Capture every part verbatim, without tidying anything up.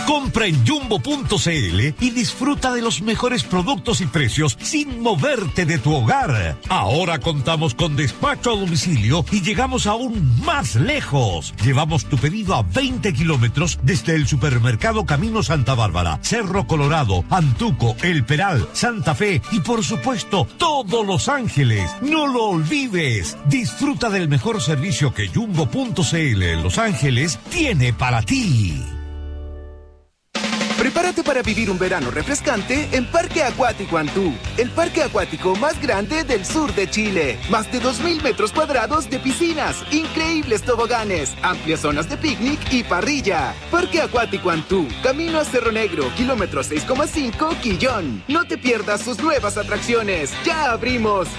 Compra en jumbo punto cl y disfruta de los mejores productos y precios sin moverte de tu hogar. Ahora contamos con despacho a domicilio y llegamos aún más lejos. Llevamos tu pedido a veinte kilómetros desde el supermercado Camino Santa Bárbara, Cerro Colorado, Antuco, El Peral, Santa Fe y por supuesto todo Los Ángeles. No lo olvides. Disfruta del mejor servicio que jumbo punto cl en Los Ángeles tiene para ti. Prepárate para vivir un verano refrescante en Parque Acuático Antú, el parque acuático más grande del sur de Chile. Más de dos mil metros cuadrados de piscinas, increíbles toboganes, amplias zonas de picnic y parrilla. Parque Acuático Antú, camino a Cerro Negro, kilómetro seis coma cinco, Quillón. No te pierdas sus nuevas atracciones. ¡Ya abrimos!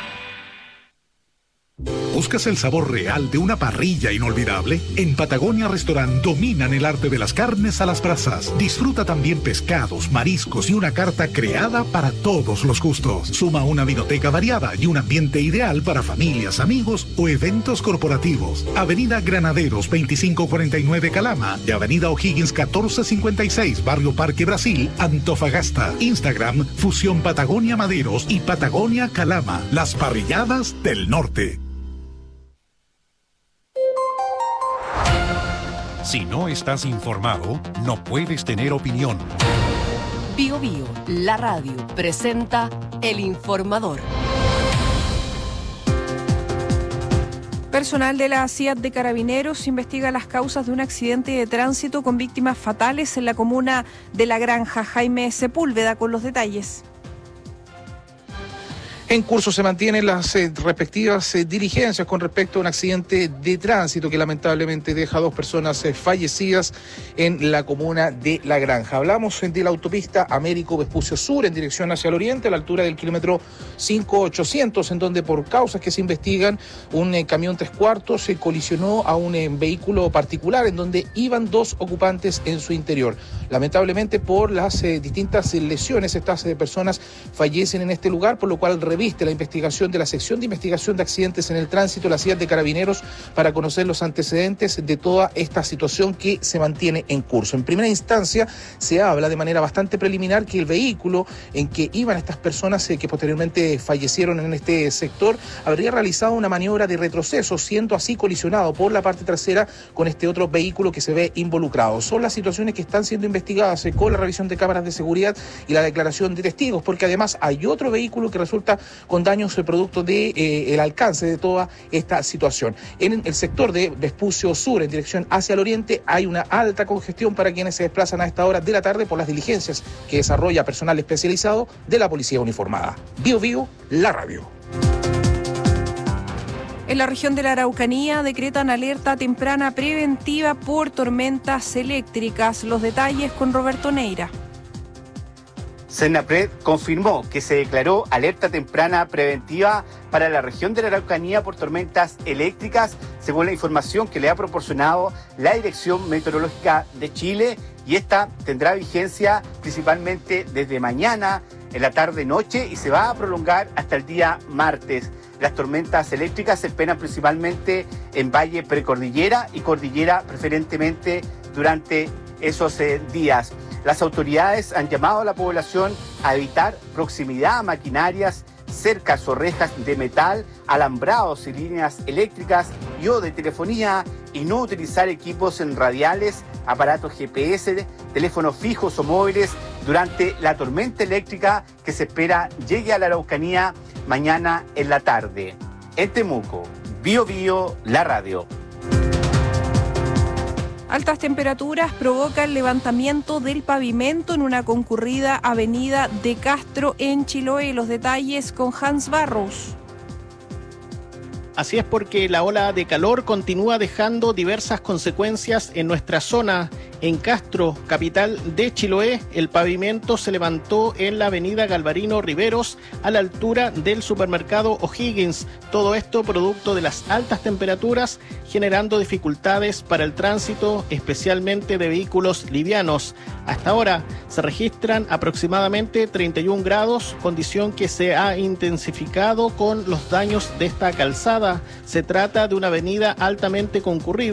¿Buscas el sabor real de una parrilla inolvidable? En Patagonia Restaurant dominan el arte de las carnes a las brasas. Disfruta también pescados, mariscos y una carta creada para todos los gustos. Suma una vinoteca variada y un ambiente ideal para familias, amigos o eventos corporativos. Avenida Granaderos veinticinco cuarenta y nueve Calama y Avenida O'Higgins catorce cincuenta y seis Barrio Parque Brasil, Antofagasta. Instagram Fusión Patagonia Maderos y Patagonia Calama. Las parrilladas del norte. Si no estás informado, no puedes tener opinión. Bio Bio, la radio, presenta El Informador. Personal de la C I A T de Carabineros investiga las causas de un accidente de tránsito con víctimas fatales en la comuna de La Granja. Jaime Sepúlveda con los detalles. En curso se mantienen las eh, respectivas eh, diligencias con respecto a un accidente de tránsito que lamentablemente deja a dos personas eh, fallecidas en la comuna de La Granja. Hablamos eh, de la autopista Américo Vespucio Sur en dirección hacia el oriente, a la altura del kilómetro cinco mil ochocientos, en donde por causas que se investigan, un eh, camión tres cuartos se eh, colisionó a un eh, vehículo particular en donde iban dos ocupantes en su interior. Lamentablemente por las eh, distintas lesiones, estas eh, personas fallecen en este lugar, por lo cual reviste la investigación de la sección de investigación de accidentes en el tránsito de la C I A T de Carabineros para conocer los antecedentes de toda esta situación que se mantiene en curso. En primera instancia se habla de manera bastante preliminar que el vehículo en que iban estas personas eh, que posteriormente fallecieron en este sector habría realizado una maniobra de retroceso, siendo así colisionado por la parte trasera con este otro vehículo que se ve involucrado. Son las situaciones que están siendo investigadas eh, con la revisión de cámaras de seguridad y la declaración de testigos, porque además hay otro vehículo que resulta con daños producto de eh, el alcance de toda esta situación. En el sector de Vespucio Sur, en dirección hacia el oriente, hay una alta congestión para quienes se desplazan a esta hora de la tarde por las diligencias que desarrolla personal especializado de la Policía Uniformada. Bio Bio, la radio. En la región de la Araucanía decretan alerta temprana preventiva por tormentas eléctricas. Los detalles con Roberto Neira. Senapred confirmó que se declaró alerta temprana preventiva para la región de la Araucanía por tormentas eléctricas, según la información que le ha proporcionado la Dirección Meteorológica de Chile, y esta tendrá vigencia principalmente desde mañana, en la tarde-noche, y se va a prolongar hasta el día martes. Las tormentas eléctricas se esperan principalmente en Valle Precordillera y Cordillera, preferentemente durante esos eh, días. Las autoridades han llamado a la población a evitar proximidad a maquinarias, cercas o rejas de metal, alambrados y líneas eléctricas y o de telefonía, y no utilizar equipos en radiales, aparatos G P S, teléfonos fijos o móviles durante la tormenta eléctrica que se espera llegue a la Araucanía mañana en la tarde. En Temuco, Bio Bio, la radio. Altas temperaturas provocan levantamiento del pavimento en una concurrida avenida de Castro en Chiloé. Los detalles con Hans Barros. Así es, porque la ola de calor continúa dejando diversas consecuencias en nuestra zona. En Castro, capital de Chiloé, el pavimento se levantó en la avenida Galvarino Riveros a la altura del supermercado O'Higgins. Todo esto producto de las altas temperaturas, generando dificultades para el tránsito, especialmente de vehículos livianos. Hasta ahora se registran aproximadamente treinta y un grados, condición que se ha intensificado con los daños de esta calzada. Se trata de una avenida altamente concurrida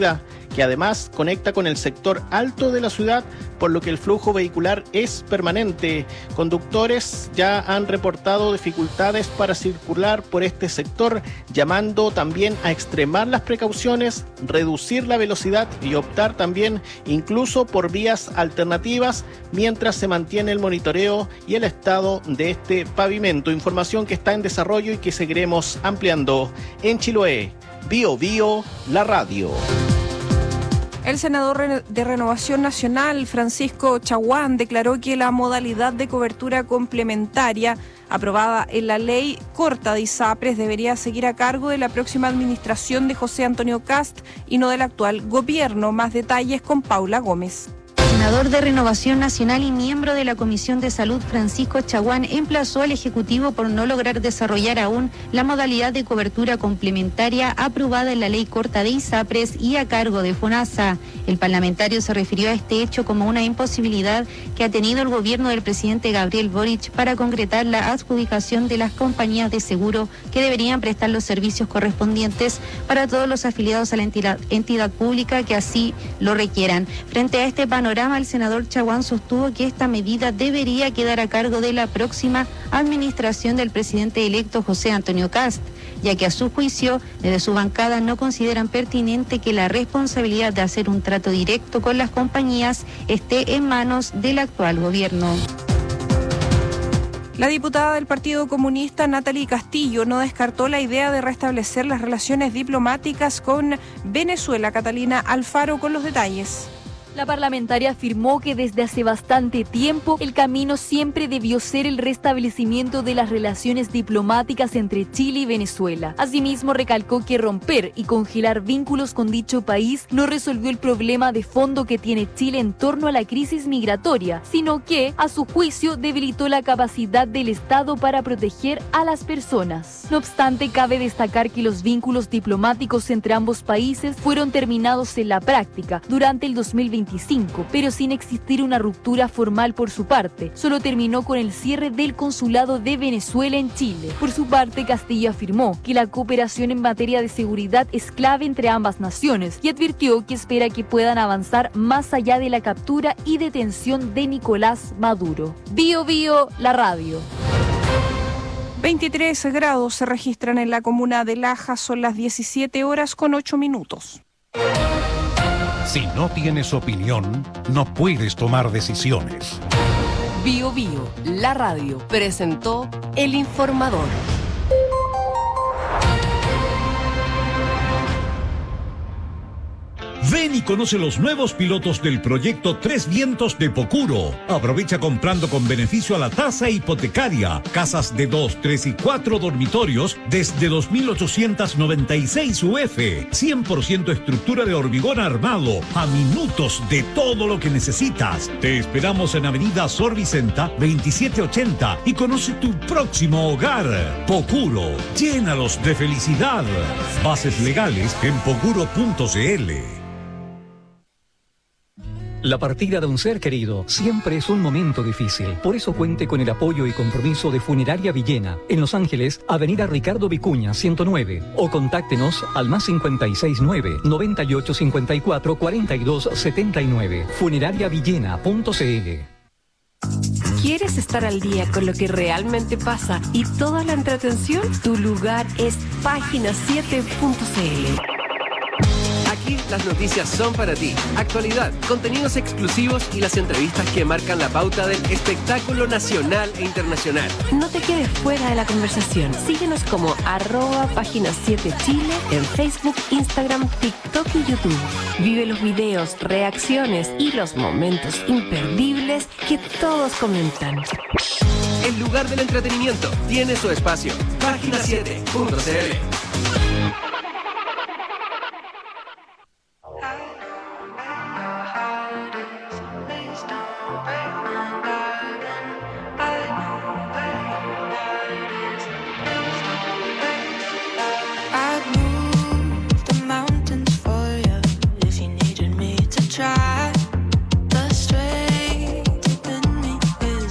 que además conecta con el sector alto de la ciudad, por lo que el flujo vehicular es permanente. Conductores ya han reportado dificultades para circular por este sector, llamando también a extremar las precauciones, reducir la velocidad y optar también incluso por vías alternativas mientras se mantiene el monitoreo y el estado de este pavimento. Información que está en desarrollo y que seguiremos ampliando. En Chiloé, Bio Bio, la radio. El senador de Renovación Nacional, Francisco Chaguán, declaró que la modalidad de cobertura complementaria aprobada en la ley corta de ISAPRES debería seguir a cargo de la próxima administración de José Antonio Kast y no del actual gobierno. Más detalles con Paula Gómez. El senador de Renovación Nacional y miembro de la Comisión de Salud, Francisco Chaguán, emplazó al Ejecutivo por no lograr desarrollar aún la modalidad de cobertura complementaria aprobada en la ley corta de ISAPRES y a cargo de FONASA. El parlamentario se refirió a este hecho como una imposibilidad que ha tenido el gobierno del presidente Gabriel Boric para concretar la adjudicación de las compañías de seguro que deberían prestar los servicios correspondientes para todos los afiliados a la entidad, entidad pública que así lo requieran. Frente a este panorama, el senador Chaguán sostuvo que esta medida debería quedar a cargo de la próxima administración del presidente electo José Antonio Kast, ya que a su juicio, desde su bancada no consideran pertinente que la responsabilidad de hacer un trato directo con las compañías esté en manos del actual gobierno. La diputada del Partido Comunista, Natalie Castillo, no descartó la idea de restablecer las relaciones diplomáticas con Venezuela. Catalina Alfaro con los detalles. La parlamentaria afirmó que desde hace bastante tiempo el camino siempre debió ser el restablecimiento de las relaciones diplomáticas entre Chile y Venezuela. Asimismo, recalcó que romper y congelar vínculos con dicho país no resolvió el problema de fondo que tiene Chile en torno a la crisis migratoria, sino que, a su juicio, debilitó la capacidad del Estado para proteger a las personas. No obstante, cabe destacar que los vínculos diplomáticos entre ambos países fueron terminados en la práctica durante el dos mil veinticinco, pero sin existir una ruptura formal por su parte. Solo terminó con el cierre del consulado de Venezuela en Chile. Por su parte, Castillo afirmó que la cooperación en materia de seguridad es clave entre ambas naciones y advirtió que espera que puedan avanzar más allá de la captura y detención de Nicolás Maduro. Bio Bio, la radio. veintitrés grados se registran en la comuna de Laja, son las diecisiete horas con ocho minutos. Si no tienes opinión, no puedes tomar decisiones. Bio Bio, la radio, presentó El Informador. Ven y conoce los nuevos pilotos del proyecto Tres Vientos de Pocuro. Aprovecha comprando con beneficio a la tasa hipotecaria. Casas de dos, tres y cuatro dormitorios desde dos mil ochocientos noventa y seis U F. cien por ciento estructura de hormigón armado. A minutos de todo lo que necesitas. Te esperamos en Avenida Sor Vicenta veintisiete ochenta y conoce tu próximo hogar. Pocuro, llénalos de felicidad. Bases legales en pocuro punto cl. La partida de un ser querido siempre es un momento difícil. Por eso cuente con el apoyo y compromiso de Funeraria Villena, en Los Ángeles, Avenida Ricardo Vicuña, ciento nueve. O contáctenos al más cincuenta y seis nueve, noventa y ocho cincuenta y cuatro, cuarenta y dos setenta y nueve. funeraria villena punto cl. ¿Quieres estar al día con lo que realmente pasa y toda la entretención? Tu lugar es página siete punto cl. Aquí las noticias son para ti. Actualidad, contenidos exclusivos y las entrevistas que marcan la pauta del espectáculo nacional e internacional. No te quedes fuera de la conversación. Síguenos como arroba página siete Chile en Facebook, Instagram, TikTok y YouTube. Vive los videos, reacciones y los momentos imperdibles que todos comentan. El lugar del entretenimiento tiene su espacio. página siete punto cl.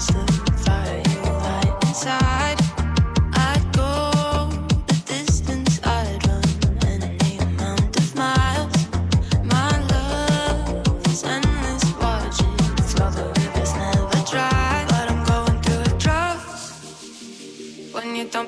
I'd go the distance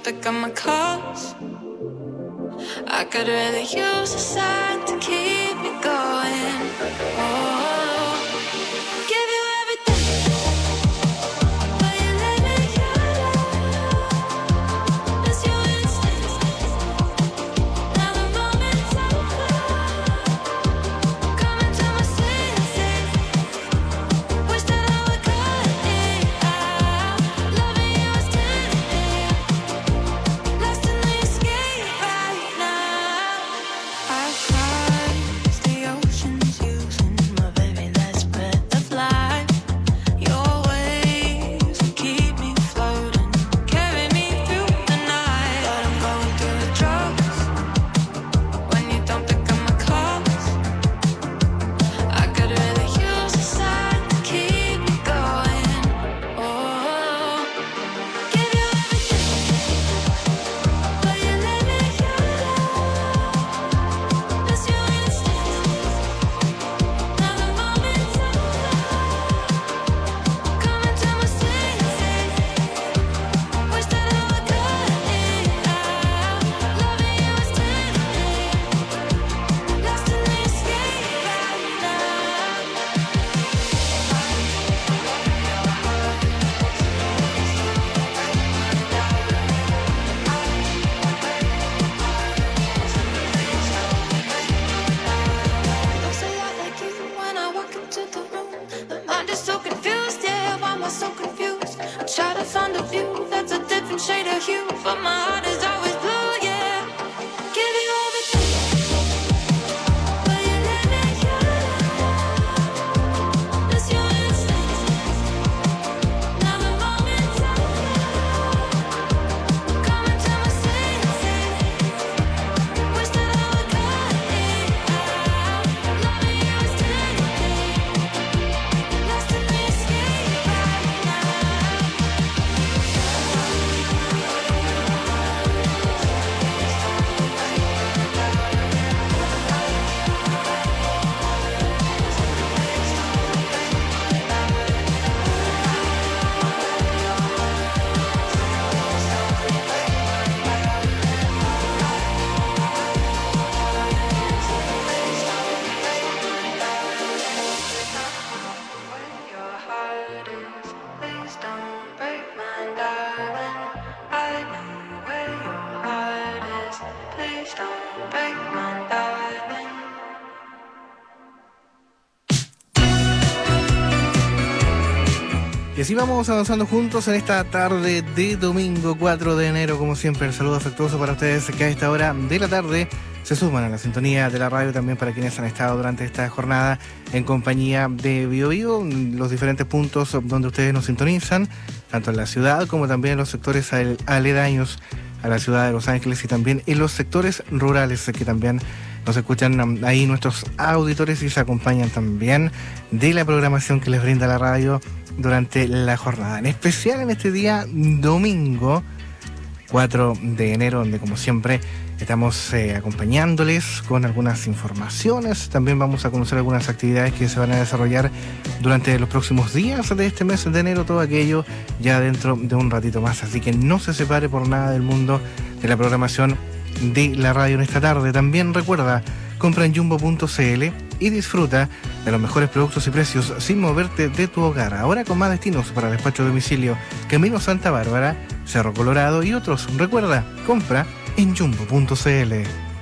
don't pick up my calls. I could really use a sign to keep me going. Oh, give you everything, but you let me out. Miss you instant. Now the moment's over. Coming to my senses. Wish that I would cut it out. Loving you is tempting. Lost in the escape right now. I crossed the oceans using my very last breath of life. Your waves keep me floating, carry me through the night. But I'm going through withdrawals when you don't pick up my calls. I could really use a sign to keep me going. Oh, give you everything, but you let me out. Miss you instant. Now the moment's over. Coming to my senses. Wish that I would cut it out. Loving you is tempting. Lost in the escape right now. Looks a lot like you when I walk into the room. My mind is so confused, yeah, why am I so confused? I try to find a view that's a different shade of hue, but my heart is always blue, yeah. Give you everything, but you let me out. Miss you instant. Now the moment's over. Coming to my senses. Wish that I would cut it out. Loving you is tempting. Lost in the escape right now. Your heart is, please don't break my darling. I know where your heart is, please don't break my darling. Y así vamos avanzando juntos en esta tarde de domingo cuatro de enero. Como siempre, el saludo afectuoso para ustedes que a esta hora de la tarde se suman a la sintonía de la radio, también para quienes han estado durante esta jornada en compañía de Bio Bio, los diferentes puntos donde ustedes nos sintonizan, tanto en la ciudad como también en los sectores ale- aledaños a la ciudad de Los Ángeles y también en los sectores rurales que también nos escuchan um, ahí nuestros auditores y se acompañan también de la programación que les brinda la radio durante la jornada, en especial en este día domingo cuatro de enero, donde como siempre estamos eh, acompañándoles con algunas informaciones. También vamos a conocer algunas actividades que se van a desarrollar durante los próximos días de este mes de enero, todo aquello ya dentro de un ratito más, así que no se separe por nada del mundo de la programación de la radio en esta tarde. También recuerda, compra en jumbo punto cl y disfruta de los mejores productos y precios sin moverte de tu hogar. Ahora con más destinos para despacho a domicilio: Camino Santa Bárbara, Cerro Colorado y otros. Recuerda, compra en jumbo punto cl.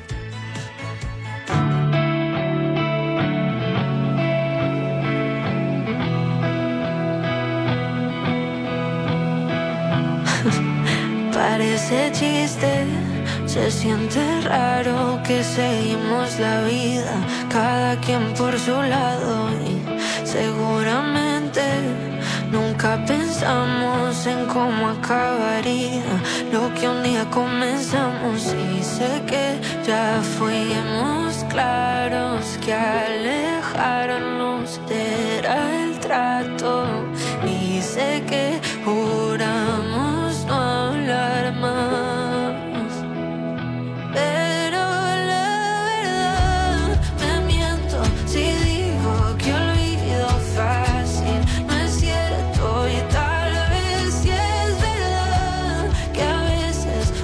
Parece chiste, se siente raro que seguimos la vida, cada quien por su lado, y seguramente nunca pensamos en cómo acabaría lo que un día comenzamos. Y sé que ya fuimos claros, que alejarnos era el trato, y sé que juramos no hablar más, pero la verdad me miento si digo que olvido fácil. No es cierto, y tal vez sí es verdad que a veces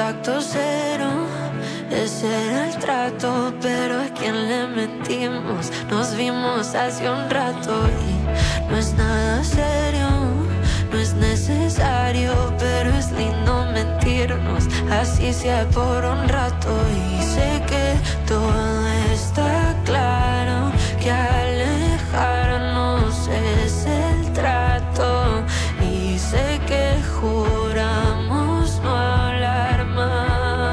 contacto cero. Ese era el trato, pero a quien le mentimos. Nos vimos hace un rato y no es nada serio, no es necesario, pero es lindo mentirnos, así sea por un rato. Y sé que todo está claro, que alejarnos es el trato. Y sé que juramos no hablar más.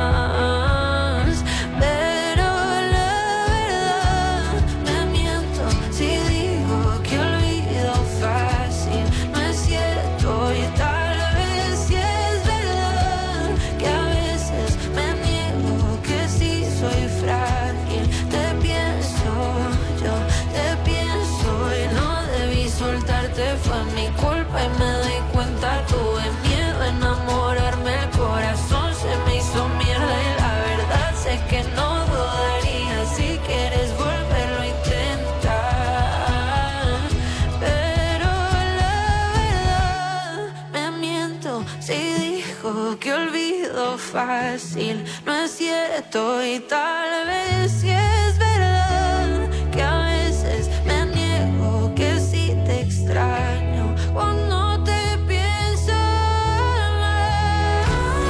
Fácil, no es cierto y tal vez sí es verdad que a veces me niego, que sí te extraño cuando te pienso más.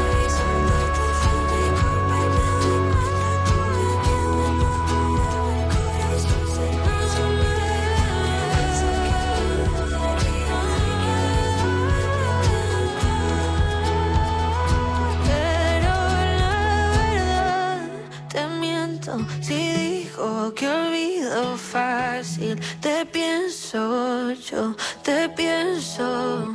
Si dijo que olvido fácil, te pienso, yo te pienso.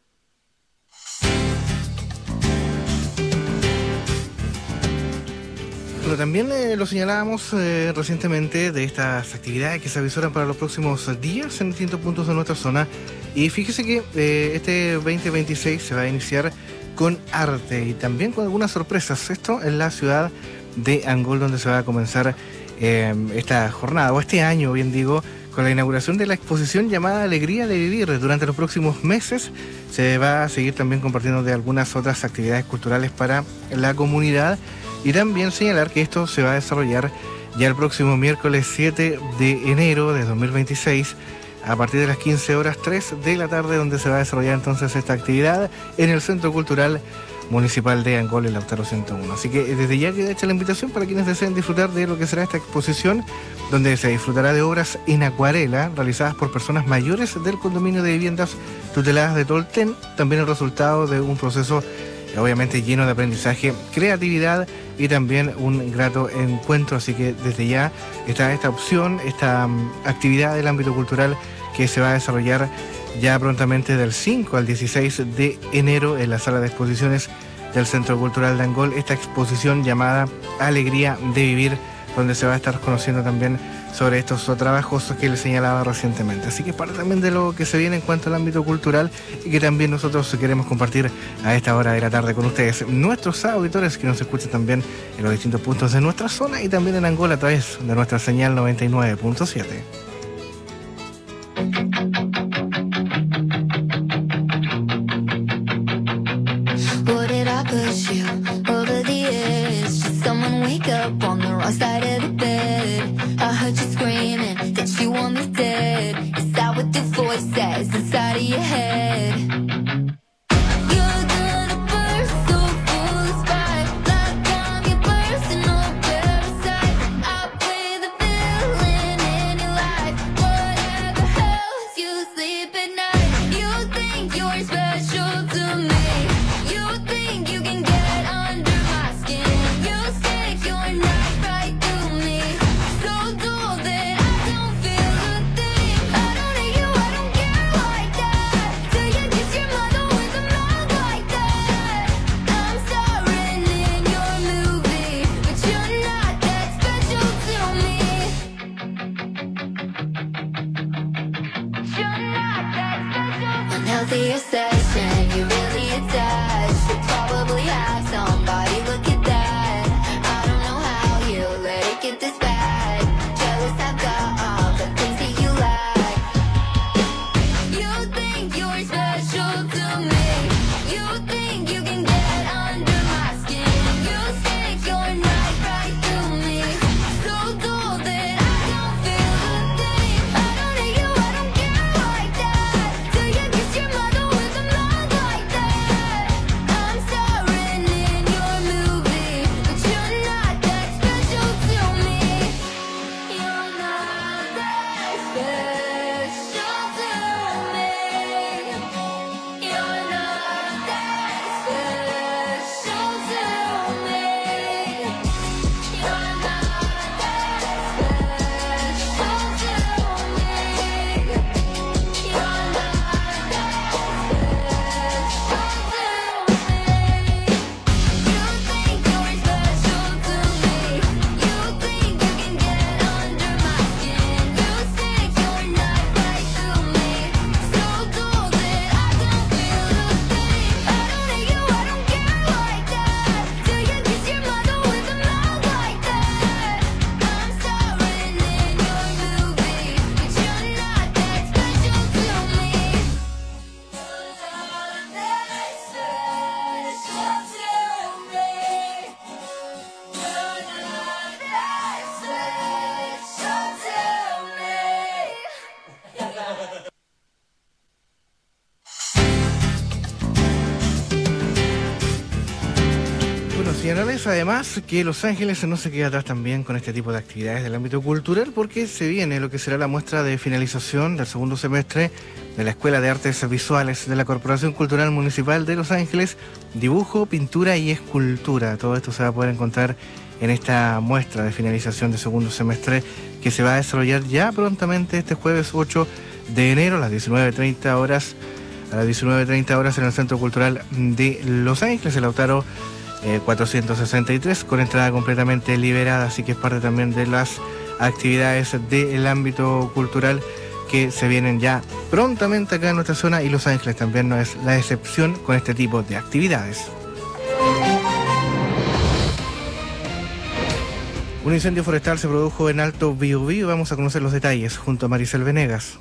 Bueno, también eh, lo señalábamos eh, recientemente de estas actividades que se avisoran para los próximos días en distintos puntos de nuestra zona. Y fíjese que eh, este veinte veintiséis se va a iniciar con arte y también con algunas sorpresas. Esto en la ciudad de Angol, donde se va a comenzar eh, esta jornada, o este año, bien digo, con la inauguración de la exposición llamada Alegría de Vivir. Durante los próximos meses se va a seguir también compartiendo de algunas otras actividades culturales para la comunidad, y también señalar que esto se va a desarrollar ya el próximo miércoles siete de enero de dos mil veintiséis a partir de las quince horas tres de la tarde, donde se va a desarrollar entonces esta actividad en el Centro Cultural Municipal de Angol, el Lautaro ciento uno. Así que desde ya queda hecha la invitación para quienes deseen disfrutar de lo que será esta exposición, donde se disfrutará de obras en acuarela realizadas por personas mayores del condominio de viviendas tuteladas de Tolten, también el resultado de un proceso obviamente lleno de aprendizaje, creatividad y también un grato encuentro. Así que desde ya está esta opción, esta um, actividad del ámbito cultural que se va a desarrollar ya prontamente del cinco al dieciséis de enero en la sala de exposiciones del Centro Cultural de Angol, esta exposición llamada Alegría de Vivir, donde se va a estar conociendo también sobre estos trabajos que les señalaba recientemente. Así que es parte también de lo que se viene en cuanto al ámbito cultural y que también nosotros queremos compartir a esta hora de la tarde con ustedes, nuestros auditores que nos escuchan también en los distintos puntos de nuestra zona y también en Angol a través de nuestra señal noventa y nueve punto siete. What did I push you over the edge? Did someone wake up on the wrong side of the bed? I heard you screaming that you want me dead. Is that what the voice says inside of your head? You're gonna burst so full of spite, like I'm your personal parasite. I play the villain in your life. Bueno, señalarles además que Los Ángeles no se queda atrás también con este tipo de actividades del ámbito cultural, porque se viene lo que será la muestra de finalización del segundo semestre de la Escuela de Artes Visuales de la Corporación Cultural Municipal de Los Ángeles, dibujo, pintura y escultura. Todo esto se va a poder encontrar en esta muestra de finalización del segundo semestre que se va a desarrollar ya prontamente este jueves ocho de enero a las diecinueve treinta horas, a las diecinueve treinta horas en el Centro Cultural de Los Ángeles, el Lautaro eh, cuatrocientos sesenta y tres, con entrada completamente liberada, así que es parte también de las actividades del ámbito cultural que se vienen ya prontamente acá en nuestra zona, y Los Ángeles también no es la excepción con este tipo de actividades. Un incendio forestal se produjo en Alto Biobío. Vamos a conocer los detalles junto a Maricel Venegas.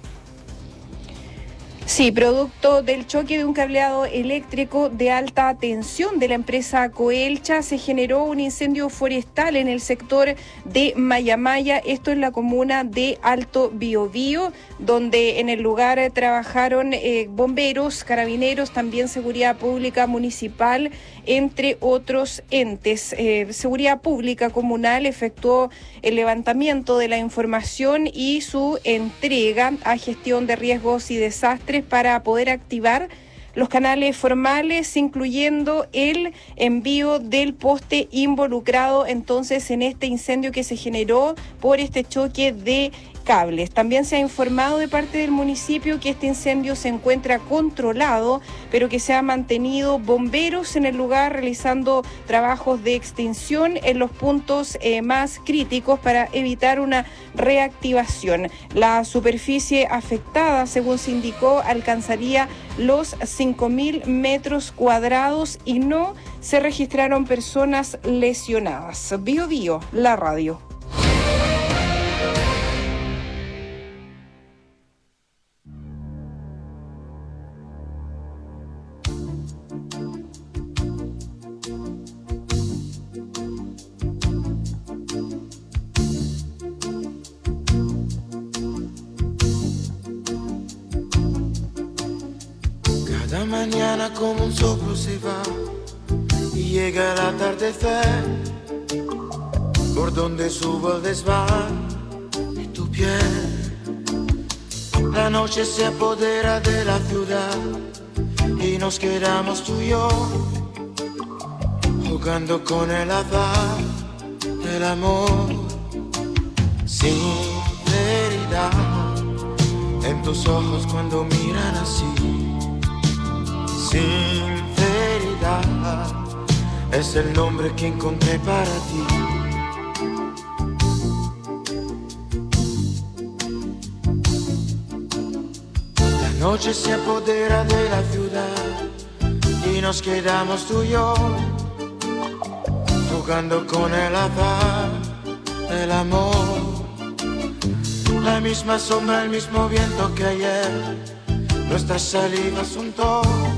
Sí, producto del choque de un cableado eléctrico de alta tensión de la empresa Coelcha, se generó un incendio forestal en el sector de Mayamaya, esto en la comuna de Alto Biobío, donde en el lugar trabajaron eh, bomberos, carabineros, también seguridad pública municipal, entre otros entes. Eh, seguridad pública comunal efectuó el levantamiento de la información y su entrega a gestión de riesgos y desastres para poder activar los canales formales, incluyendo el envío del poste involucrado entonces en este incendio que se generó por este choque de cables. También se ha informado de parte del municipio que este incendio se encuentra controlado, pero que se ha mantenido bomberos en el lugar realizando trabajos de extinción en los puntos eh, más críticos para evitar una reactivación. La superficie afectada, según se indicó, alcanzaría los cinco mil metros cuadrados y no se registraron personas lesionadas. Bio Bio, la radio. Cada mañana como un soplo se va y llega el atardecer, por donde subo el desván de tu piel. La noche se apodera de la ciudad y nos quedamos tú y yo, jugando con el azar del amor. Sinceridad en tus ojos cuando miran así. Sinceridad es el nombre que encontré para ti. La noche se apodera de la ciudad y nos quedamos tú y yo, jugando con el azar del amor. La misma sombra, el mismo viento que ayer, nuestras salivas untó.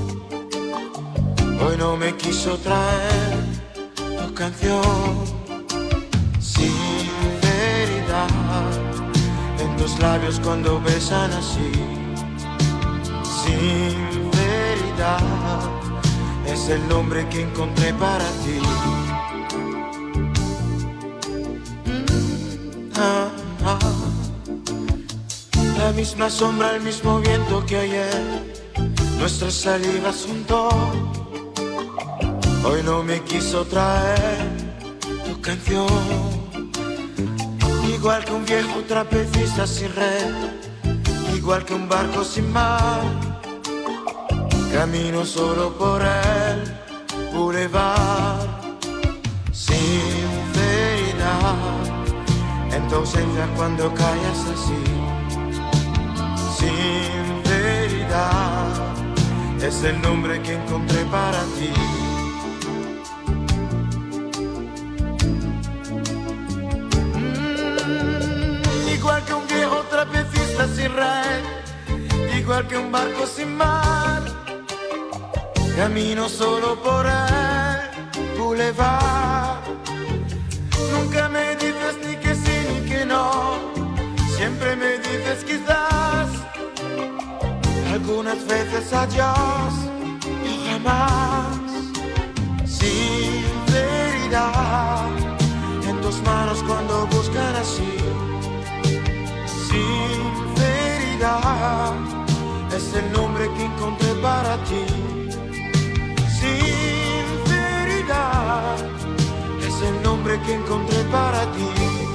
Hoy no me quiso traer tu canción. Sinceridad en tus labios cuando besan así. Sinceridad es el nombre que encontré para ti. Mm, ah, ah. La misma sombra, el mismo viento que ayer, nuestras salivas untó. Hoy no me quiso traer tu canción. Igual que un viejo trapecista sin red, igual que un barco sin mar, camino solo por el boulevard. Sinceridad en tu ausencia cuando callas así. Sinceridad es el nombre que encontré para ti. Igual que un viejo trapecista sin red, igual que un barco sin mar, camino solo por el boulevard. Nunca me dices ni que sí ni que no, siempre me dices quizás, algunas veces adiós y jamás. Sinceridad para ti.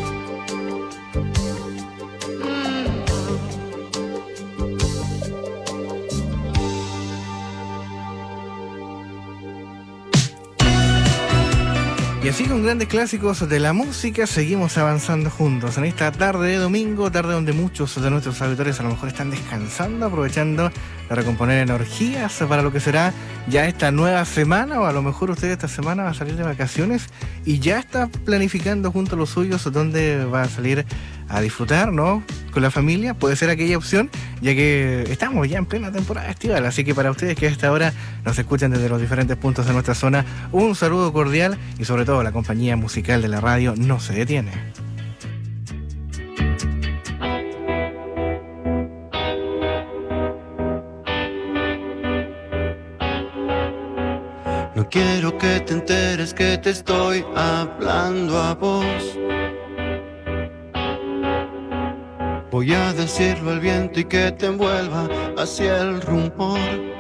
Y así con grandes clásicos de la música seguimos avanzando juntos en esta tarde de domingo, tarde donde muchos de nuestros auditores a lo mejor están descansando, aprovechando de recomponer energías para lo que será ya esta nueva semana, o a lo mejor usted esta semana va a salir de vacaciones y ya está planificando junto a los suyos dónde va a salir a disfrutar, ¿no? Con la familia, puede ser aquella opción, ya que estamos ya en plena temporada estival, así que para ustedes que a esta hora nos escuchan desde los diferentes puntos de nuestra zona, un saludo cordial y sobre todo la compañía musical de la radio no se detiene. No quiero que te enteres que te estoy hablando a vos. Voy a decirlo al viento y que te envuelva hacia el rumor.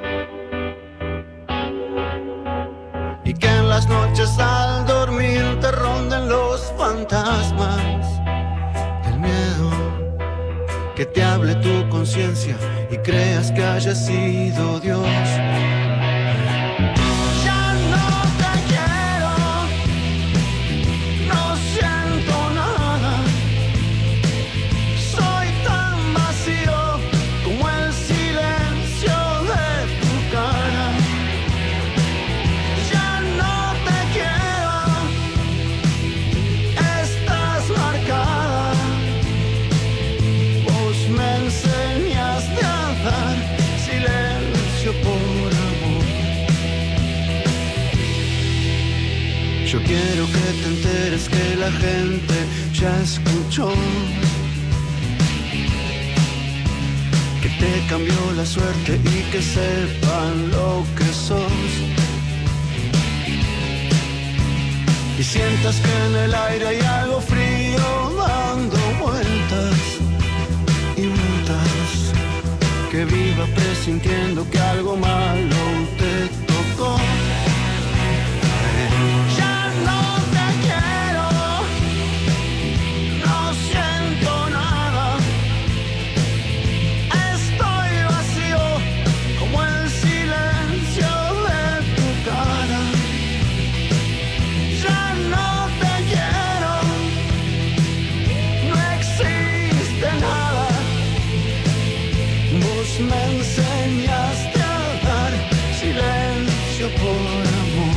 Y que en las noches al dormir te ronden los fantasmas del miedo. Que te hable tu conciencia y creas que haya sido Dios. Yo quiero que te enteres que la gente ya escuchó, que te cambió la suerte y que sepan lo que sos. Y sientas que en el aire hay algo frío dando vueltas y vueltas, que viva presintiendo que algo malo te tocó. Me enseñaste a dar silencio por amor.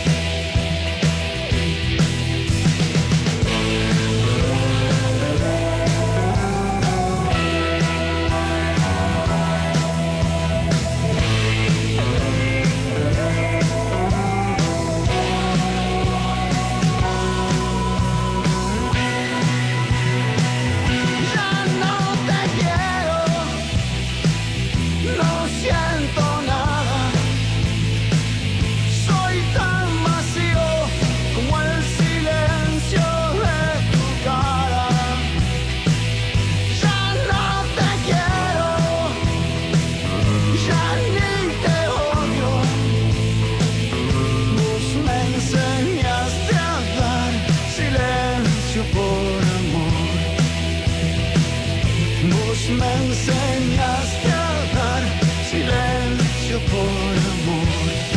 Me enseñaste a dar silencio por amor.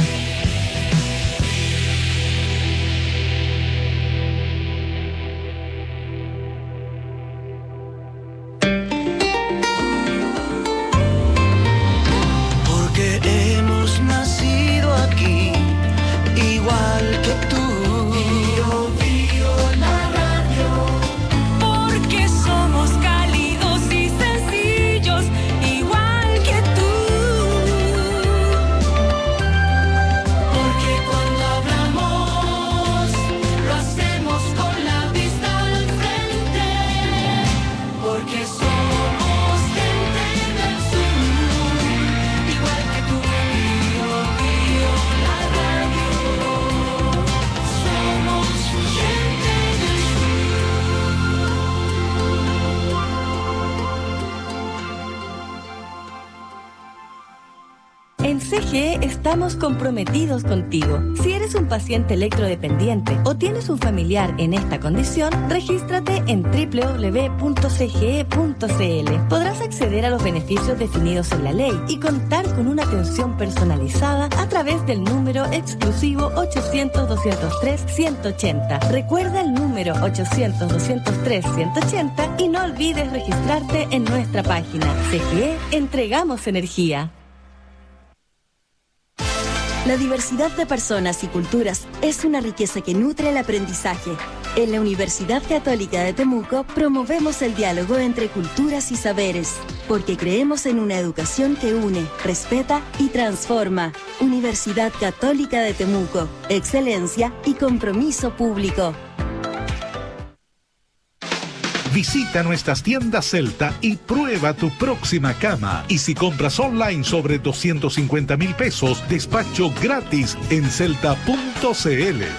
Porque hemos nacido aquí, igual que tú. Bio, bio, la radio. Porque somos cálidos y sencillos, igual que tú. G E estamos comprometidos contigo. Si eres un paciente electrodependiente o tienes un familiar en esta condición, regístrate en doble u doble u doble u punto c g e punto c l. Podrás acceder a los beneficios definidos en la ley y contar con una atención personalizada a través del número exclusivo ochocientos, doscientos tres, ciento ochenta. Recuerda el número ochocientos, doscientos tres, ciento ochenta y no olvides registrarte en nuestra página. C G E, entregamos energía. La diversidad de personas y culturas es una riqueza que nutre el aprendizaje. En la Universidad Católica de Temuco promovemos el diálogo entre culturas y saberes, porque creemos en una educación que une, respeta y transforma. Universidad Católica de Temuco, excelencia y compromiso público. Visita nuestras tiendas Celta y prueba tu próxima cama. Y si compras online sobre doscientos cincuenta mil pesos, despacho gratis en celta punto c l.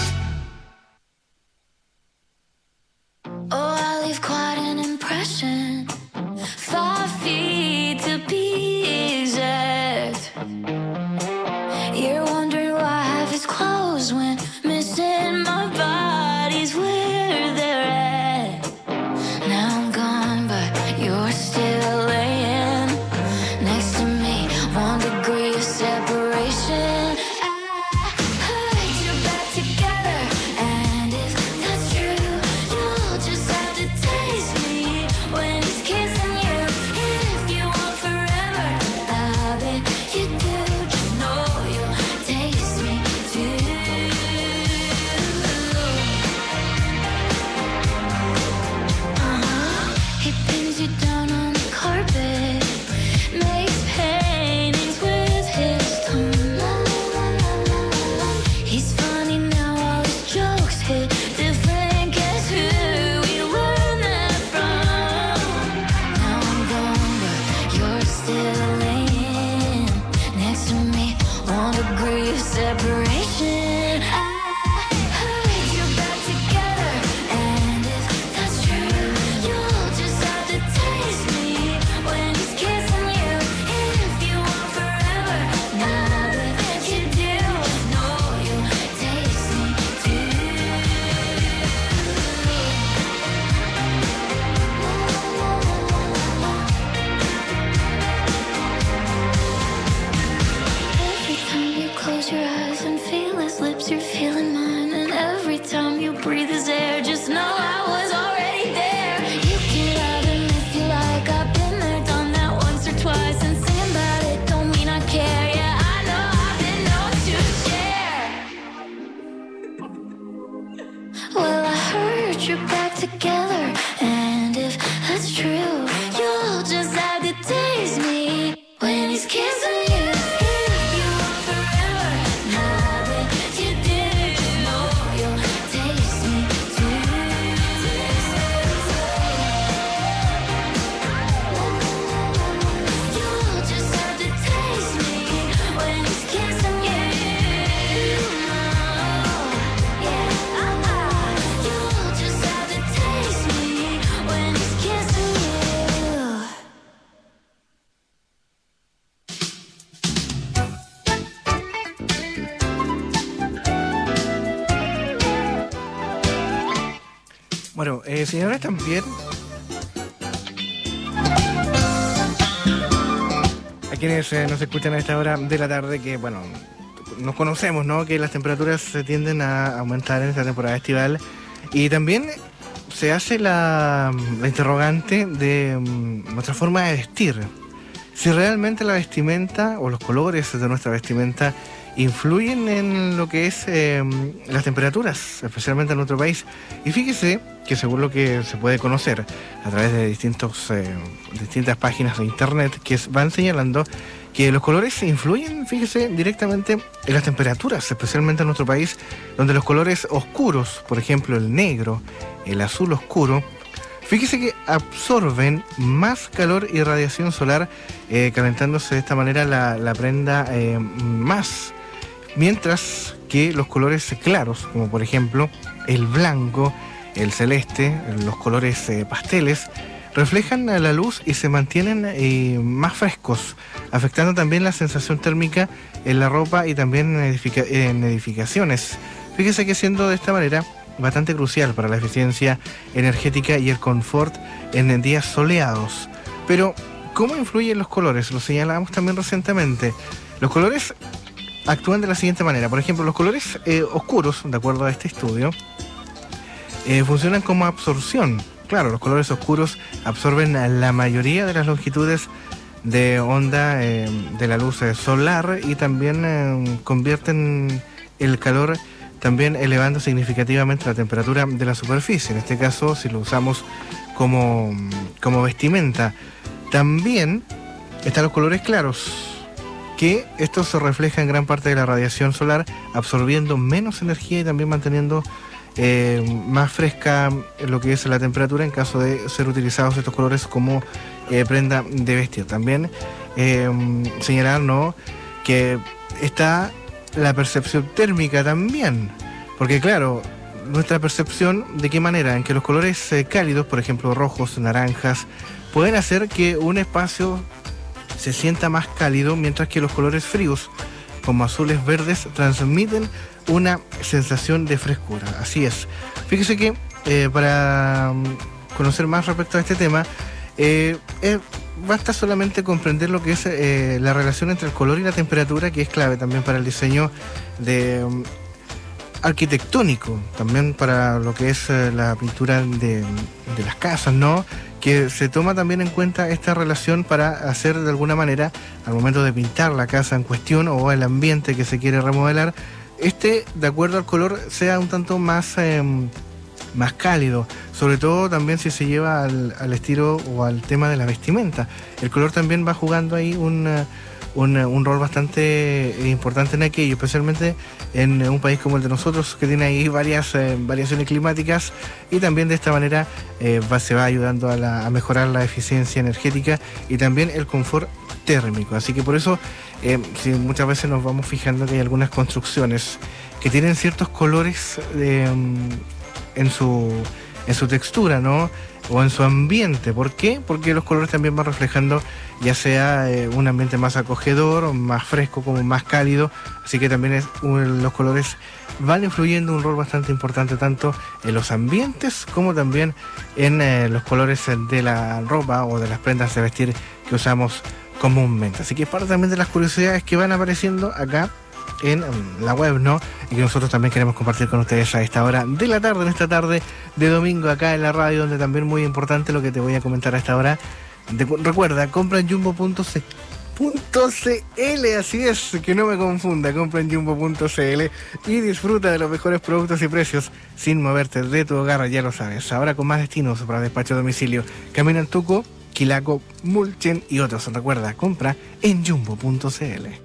Oh, I leave quite an impression. Five feet to be exact. You're wondering why I have his clothes when missing my body's where they're at. Now I'm gone, but you're still laying next to me. One degree of separation. I put you back together, and if that's true, you'll just have to taste me when he's kissing you. If you want forever, I bet you do. Just know you'll taste me too. Uh-huh. He pins you down on the carpet, makes paintings with his tongue. He's funny now, all his jokes hit different. Guess who we learned that from? Now I'm gone, but you're still laying next to me. One degree of separation. I put you back together, and if that's true, you'll just have to taste me when he's kissing you. If you want forever, I bet you do. Know you'll taste me too. Every time you close your eyes and feel his lips, you're feeling mine. And every time you breathe his air, just know I was already there. You can love him if you like. I've been there, done that once or twice. And saying about it don't mean I care. Yeah, I know I've been known to share. Well, I heard you're back together, and if that's true, you'll just have to taste me when he's kissing you. If you want forever, I bet you do. Just know you'll taste me too. You'll just have to taste me when he's kissing you. Yeah, uh-uh. You'll just have to taste me when he's kissing you. Bueno, eh, señores, también a quienes eh, nos escuchan a esta hora de la tarde, que bueno, nos conocemos, ¿no? Que las temperaturas se tienden a aumentar en esta temporada estival, y también se hace la, la interrogante de um, nuestra forma de vestir. Si realmente la vestimenta o los colores de nuestra vestimenta influyen en lo que es eh, las temperaturas, especialmente en nuestro país. Y fíjese que según lo que se puede conocer a través de distintos, eh, distintas páginas de internet que van señalando que los colores influyen, fíjese, directamente en las temperaturas, especialmente en nuestro país, donde los colores oscuros, por ejemplo el negro, el azul oscuro, fíjese que absorben más calor y radiación solar, eh, calentándose de esta manera la, la prenda eh, más. Mientras que los colores claros, como por ejemplo el blanco, el celeste, los colores eh, pasteles, reflejan la luz y se mantienen eh, más frescos, afectando también la sensación térmica en la ropa y también en, edifica en edificaciones. Fíjese que siendo de esta manera bastante crucial para la eficiencia energética y el confort en días soleados. Pero, ¿cómo influyen los colores? Lo señalábamos también recientemente. Los colores actúan de la siguiente manera. Por ejemplo, los colores eh, oscuros, de acuerdo a este estudio, eh, funcionan como absorción. Claro, los colores oscuros absorben la mayoría de las longitudes de onda eh, de la luz solar y también eh, convierten el calor, también elevando significativamente la temperatura de la superficie. En este caso, si lo usamos como, como vestimenta. También están los colores claros, que esto se refleja en gran parte de la radiación solar, absorbiendo menos energía y también manteniendo eh, más fresca lo que es la temperatura en caso de ser utilizados estos colores como eh, prenda de vestir. También eh, señalar, ¿no?, que está la percepción térmica también, porque claro, nuestra percepción, ¿de qué manera? En que los colores eh, cálidos, por ejemplo rojos, naranjas, pueden hacer que un espacio se sienta más cálido, mientras que los colores fríos, como azules, verdes, transmiten una sensación de frescura. Así es. Fíjese que eh, para conocer más respecto a este tema, eh, eh, basta solamente comprender lo que es eh, la relación entre el color y la temperatura, que es clave también para el diseño de um, arquitectónico, también para lo que es eh, la pintura de, de las casas, ¿no?, que se toma también en cuenta esta relación para hacer de alguna manera, al momento de pintar la casa en cuestión o el ambiente que se quiere remodelar, este, de acuerdo al color, sea un tanto más, eh, más cálido, sobre todo también si se lleva al, al estilo o al tema de la vestimenta. El color también va jugando ahí un, un, un rol bastante importante en aquello, especialmente en un país como el de nosotros, que tiene ahí varias eh, variaciones climáticas, y también de esta manera eh, va, se va ayudando a, la, a mejorar la eficiencia energética y también el confort térmico. Así que por eso, eh, si muchas veces nos vamos fijando que hay algunas construcciones que tienen ciertos colores eh, en su en su textura, ¿no?, o en su ambiente. ¿Por qué? Porque los colores también van reflejando ya sea eh, un ambiente más acogedor, más fresco, como más cálido. Así que también es, un, los colores van influyendo un rol bastante importante tanto en los ambientes como también en eh, los colores de la ropa o de las prendas de vestir que usamos comúnmente. Así que es parte también de las curiosidades que van apareciendo acá en la web, ¿no?, y que nosotros también queremos compartir con ustedes a esta hora de la tarde, en esta tarde de domingo acá en la radio, donde también muy importante lo que te voy a comentar a esta hora. De, recuerda, compra en jumbo punto c l, así es, que no me confunda, compra en jumbo punto c l y disfruta de los mejores productos y precios sin moverte de tu hogar, ya lo sabes. Ahora con más destinos para despacho a domicilio: Camino Antuco, Quilaco, Mulchen y otros. Recuerda, compra en jumbo punto c l.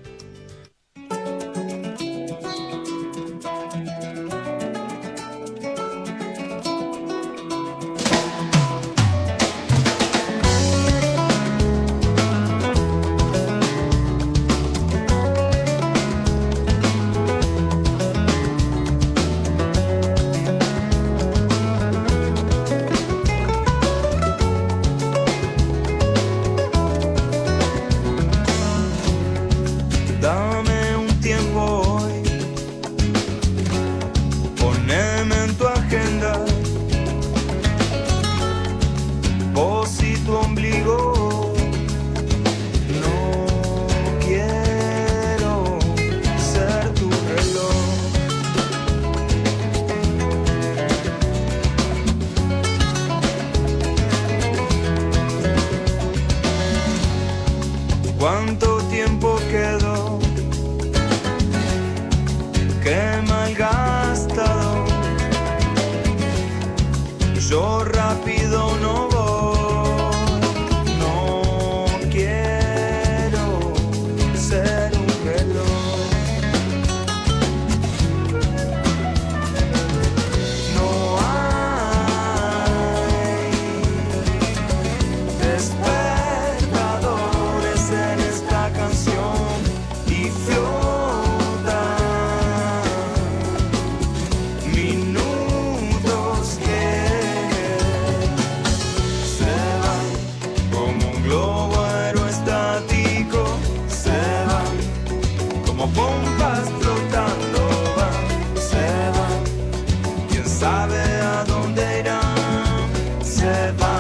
sabe a dónde irá, se va.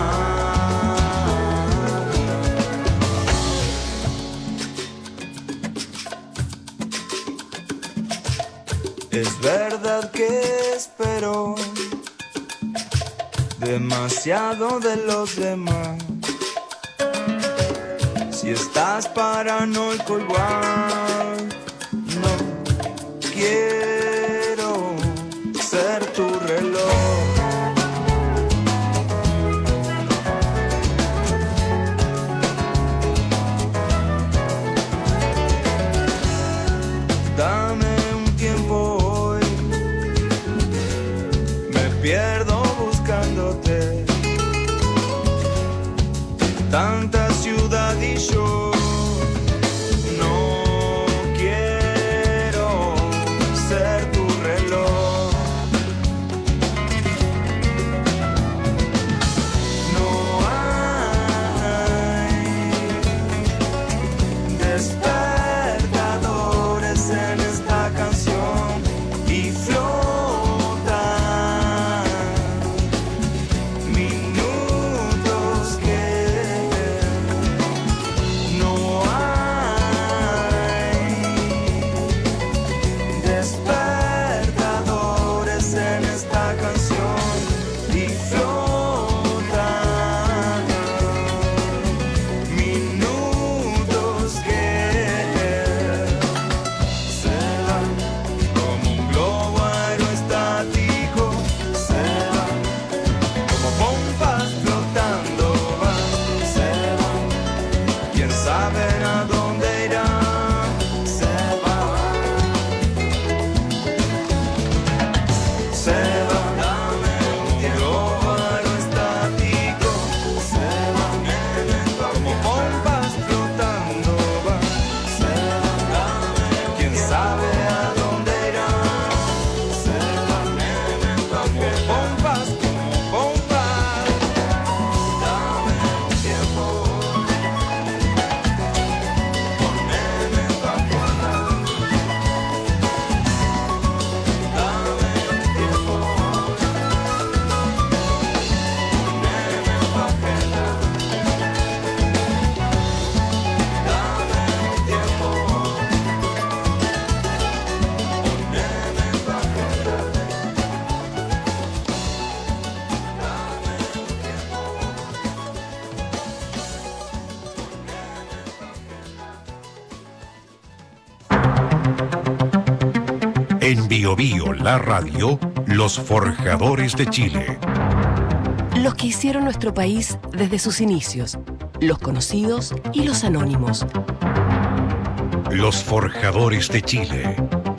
Es verdad que espero demasiado de los demás. Si estás paranoico igual, no quiero ser tu reloj. Dame un tiempo hoy, me pierdo buscándote. Tanta ciudad y yo no quiero ser tu reloj. No hay despertadores en esta canción y flotan minutos que no hay despertadores en esta canción y flotan minutos que se van como un globo aerostático, se van como pompas flotando, van, se van. ¿Quién sabe a dónde irá? Se va, se va. Dame un globo aerostático, se va, como pompas flotando, va, se va. ¿Quién sabe a dónde irá? Se va, como pompas, como pompas. Dame un tiempo. En Bio Bio, la radio, los forjadores de Chile. Los que hicieron nuestro país desde sus inicios, los conocidos y los anónimos. Los forjadores de Chile.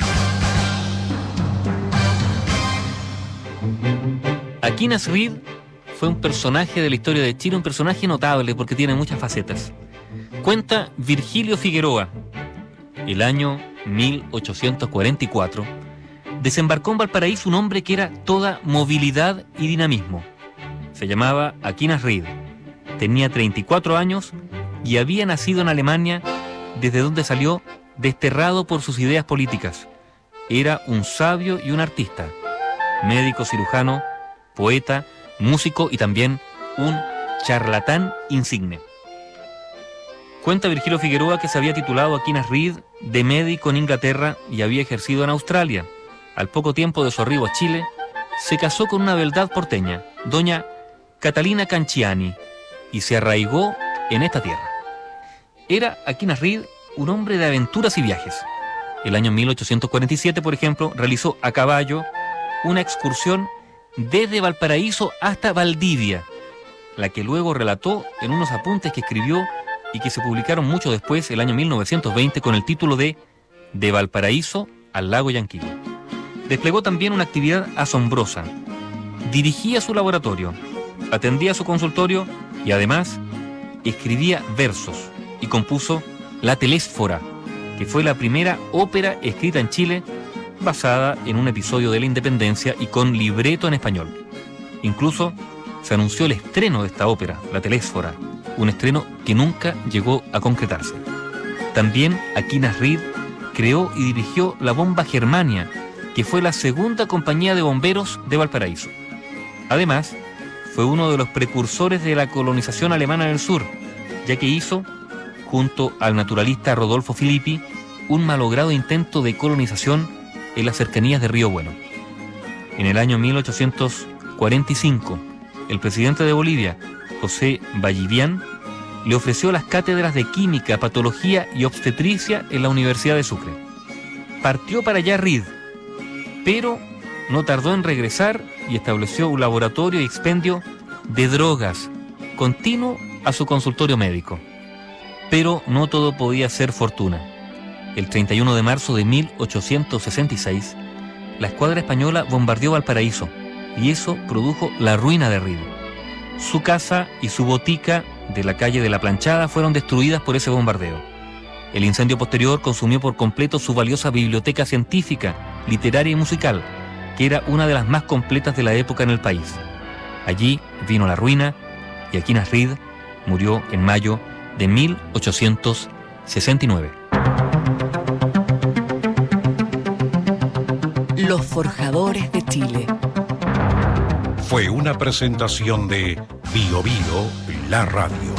Aquinas Reed fue un personaje de la historia de Chile, un personaje notable porque tiene muchas facetas. Cuenta Virgilio Figueroa, el año mil ochocientos cuarenta y cuatro, desembarcó en Valparaíso un hombre que era toda movilidad y dinamismo. Se llamaba Aquinas Reed, tenía treinta y cuatro años y había nacido en Alemania, desde donde salió desterrado por sus ideas políticas. Era un sabio y un artista, médico cirujano, poeta, músico y también un charlatán insigne. Cuenta Virgilio Figueroa que se había titulado Aquinas Reed de médico en Inglaterra y había ejercido en Australia. Al poco tiempo de su arribo a Chile, se casó con una beldad porteña, doña Catalina Canciani, y se arraigó en esta tierra. Era Aquinas Reed un hombre de aventuras y viajes. El año mil ochocientos cuarenta y siete, por ejemplo, realizó a caballo una excursión desde Valparaíso hasta Valdivia, la que luego relató en unos apuntes que escribió y que se publicaron mucho después, el año mil novecientos veinte, con el título de De Valparaíso al lago Yanquihue. Desplegó también una actividad asombrosa. Dirigía su laboratorio, atendía su consultorio y además escribía versos y compuso La Telésfora, que fue la primera ópera escrita en Chile basada en un episodio de la independencia y con libreto en español. Incluso se anunció el estreno de esta ópera, La Telésfora, un estreno que nunca llegó a concretarse. También Aquinas Reed creó y dirigió la bomba Germania, que fue la segunda compañía de bomberos de Valparaíso. Además, fue uno de los precursores de la colonización alemana en el sur, ya que hizo, junto al naturalista Rodolfo Filippi, un malogrado intento de colonización en las cercanías de Río Bueno. En el año mil ochocientos cuarenta y cinco, el presidente de Bolivia, José Vallivian, le ofreció las cátedras de Química, Patología y Obstetricia en la Universidad de Sucre. Partió para allá Reed, pero no tardó en regresar y estableció un laboratorio y expendio de drogas continuo a su consultorio médico. Pero no todo podía ser fortuna. El treinta y uno de marzo de mil ochocientos sesenta y seis, la escuadra española bombardeó Valparaíso y eso produjo la ruina de Reed. Su casa y su botica de la calle de la Planchada fueron destruidas por ese bombardeo. El incendio posterior consumió por completo su valiosa biblioteca científica, literaria y musical, que era una de las más completas de la época en el país. Allí vino la ruina y Aquinas Reed murió en mayo de mil ochocientos sesenta y nueve. Los Forjadores de Chile. Fue una presentación de Bio Bio, la radio.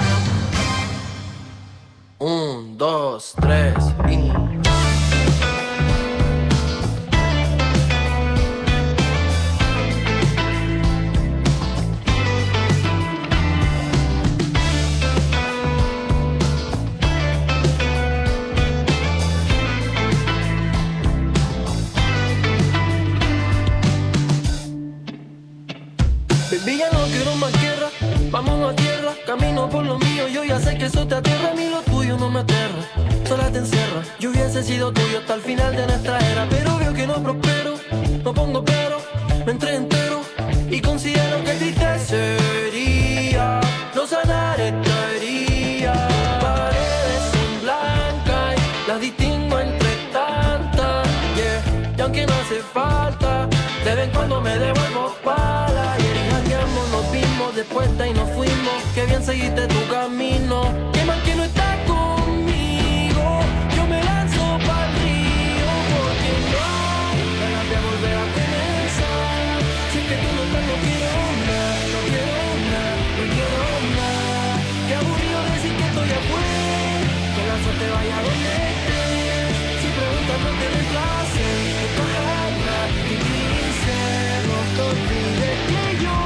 Un, dos, tres y... Baby, ya no quiero más guerra, vamos a tierra, camino por lo mío, yo ya sé que eso te aterra, a mí lo tuyo no me aterra, sola te encierra, yo hubiese sido tuyo hasta el final de nuestra era, pero veo que no prospero, no pongo pero, me entré entero, y considero que triste sería no sanar esta herida, paredes son blancas, y las distingo entre tantas, yeah, y aunque no hace falta, de vez en cuando me devuelvo pala, y nos vimos después y nos fuimos. Que bien seguiste tu camino. Qué mal que no estás conmigo. Yo me lanzo pa'l río porque no hay ganas de volver a comenzar. Si es que tú no estás, no quiero nada, no quiero nada, no quiero nada. Qué aburrido decir que esto ya fue. Que la suerte vaya donde estés. Si preguntas no te reemplace. Ojalá y dice no te olvides que yo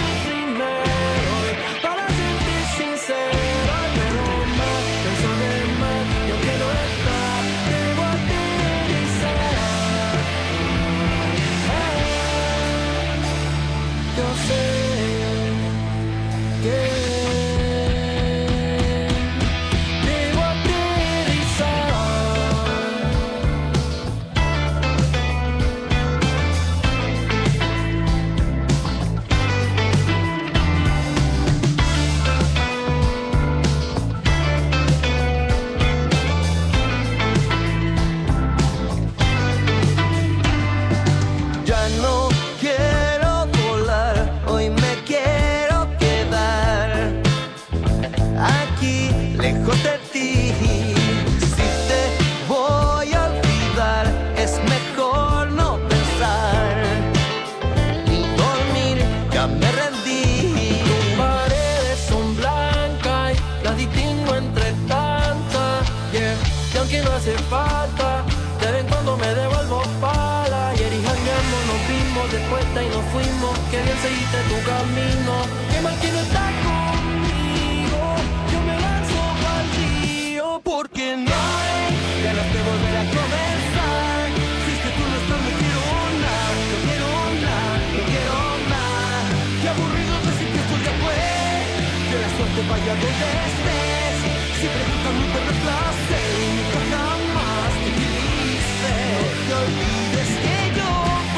y nos fuimos, que bien seguiste tu camino. Qué mal que no estás conmigo. Yo me lanzo pa'l río porque no hay ganas de volver a comenzar. Si es que tú no estás, no quiero nada, no quiero nada, no quiero nada. Qué aburrido decir que esto ya fue. Que la suerte vaya donde estés. Si preguntas no te reemplace y nunca jamás te utilice. No te olvides que yo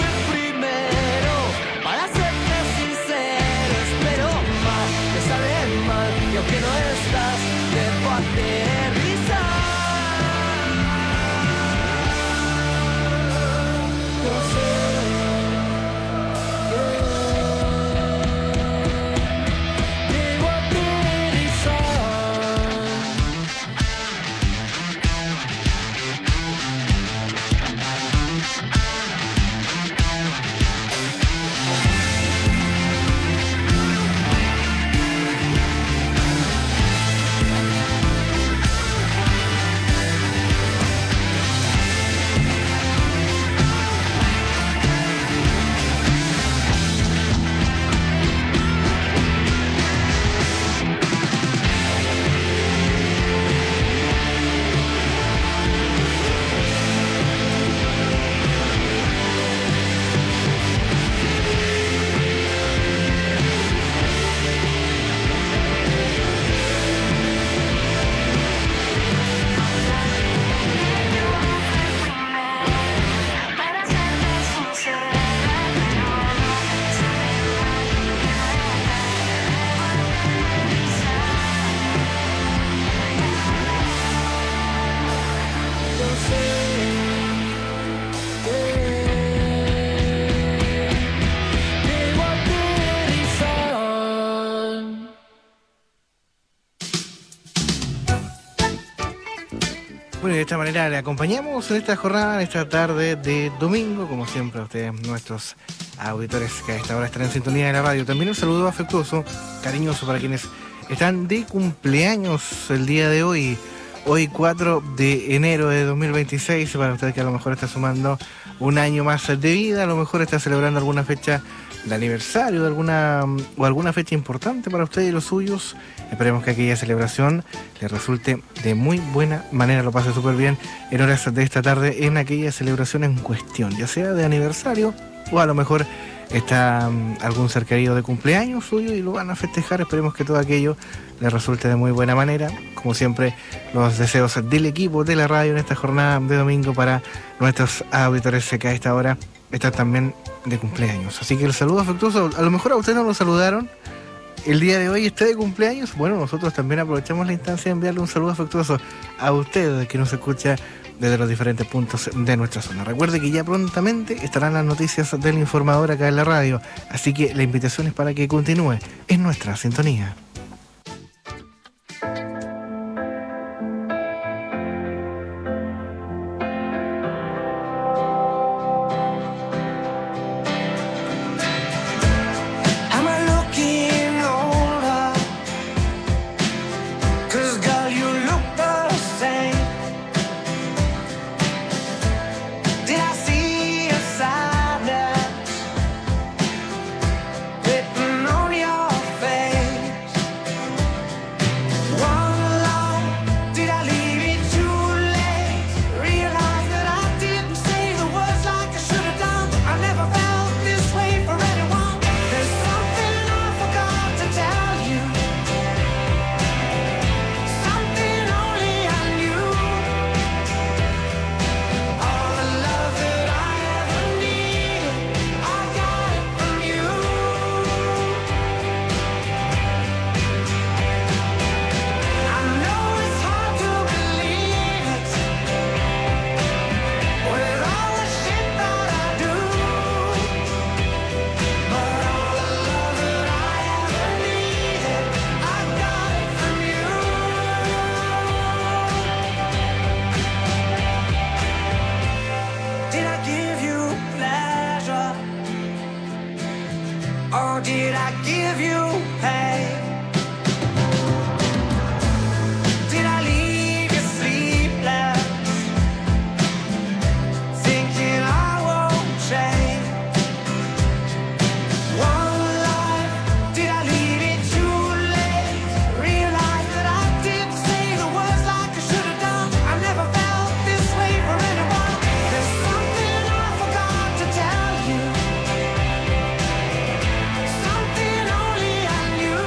que no estás, debo aterrizar. Yo sé que debo aterrizar. de esta manera le acompañamos en esta jornada, en esta tarde de domingo, como siempre a ustedes, nuestros auditores que a esta hora están en sintonía de la radio. También un saludo afectuoso, cariñoso para quienes están de cumpleaños el día de hoy, hoy cuatro de enero de dos mil veintiséis, para usted que a lo mejor está sumando un año más de vida, a lo mejor está celebrando alguna fecha de aniversario de alguna o alguna fecha importante para usted y los suyos. Esperemos que aquella celebración le resulte de muy buena manera, lo pase súper bien en horas de esta tarde en aquella celebración en cuestión, ya sea de aniversario o a lo mejor está um, algún ser querido de cumpleaños suyo y lo van a festejar. Esperemos que todo aquello le resulte de muy buena manera. Como siempre, los deseos del equipo de la radio en esta jornada de domingo para nuestros auditores que a esta hora están también de cumpleaños. Así que el saludo afectuoso, a lo mejor a usted no lo saludaron el día de hoy, está de cumpleaños. Bueno, nosotros también aprovechamos la instancia de enviarle un saludo afectuoso a usted que nos escucha desde los diferentes puntos de nuestra zona. Recuerde que ya prontamente estarán las noticias del informador acá en la radio, así que la invitación es para que continúe en nuestra sintonía. Am I looking older? 'Cause girl, you look the same. Did I see a sadness written on your face? One love, did I leave it too late? Realize that I didn't say the words like I should have done. I never felt this way for anyone. There's something I forgot to tell you, something only I knew. All the love that I ever needed, I got it from you. I know it's hard to believe it, with all the shit that I do, but all the love that I ever needed, I got it from you. Did I give you pleasure, or did I give you pain? Did I leave you sleepless, thinking I won't change? One life, did I leave it too late? Realize that I didn't say the words like I should have done. I never felt this way for anyone. There's something I forgot to tell you, something only I knew.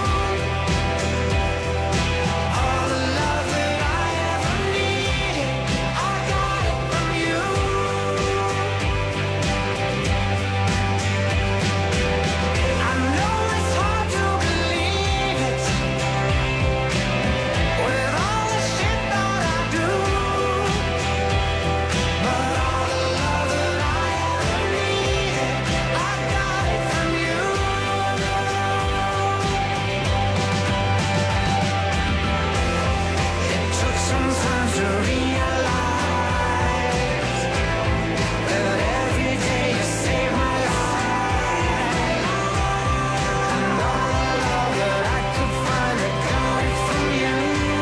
All the love that I ever needed, I got it from you. I know it's hard to believe it, with all the shit that I do, but all the love that I ever needed, I got it from you. It took some time to realize that every day you save my life, and all the love that I could find, I got it from you.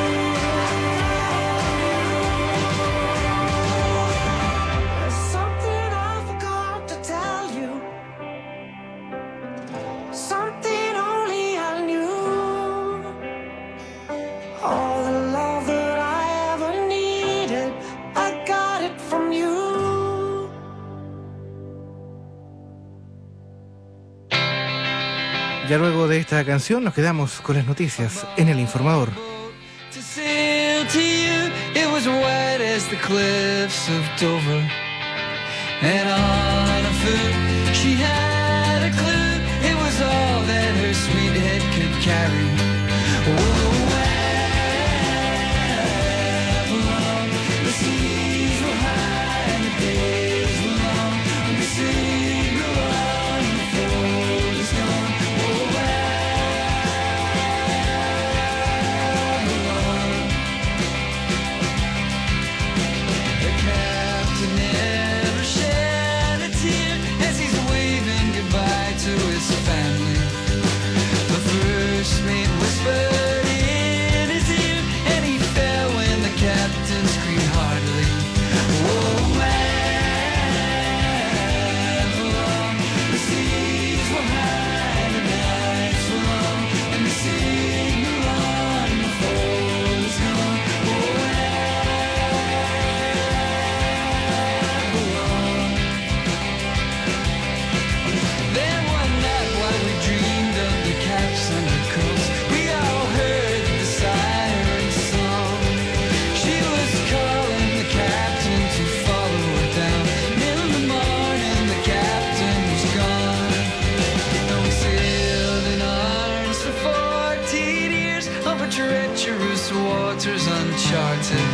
There's something I forgot to tell you, something only I knew. All the love that I ever needed, I got it from you. Ya luego de esta canción nos quedamos con las noticias en el informador. To sail to you, it was white as the cliffs of Dover. And on a foot, she had a clue. It was all that her sweet head could carry. Oh, well, the seas were high and the days were long. The signal on the fold is gone. Oh, treacherous waters uncharted.